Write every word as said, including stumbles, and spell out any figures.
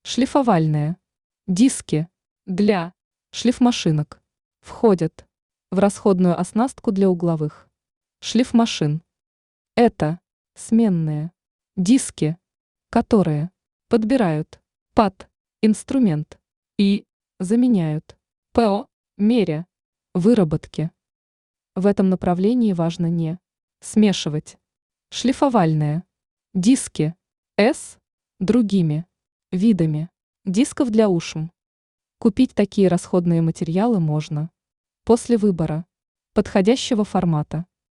Шлифовальные диски для шлифмашинок входят в расходную оснастку для угловых шлифмашин. Это сменные диски, которые подбирают под инструмент и заменяют по мере выработки. В этом направлении важно не смешивать шлифовальные диски с другими видами дисков для ушм. Купить такие расходные материалы можно после выбора подходящего формата.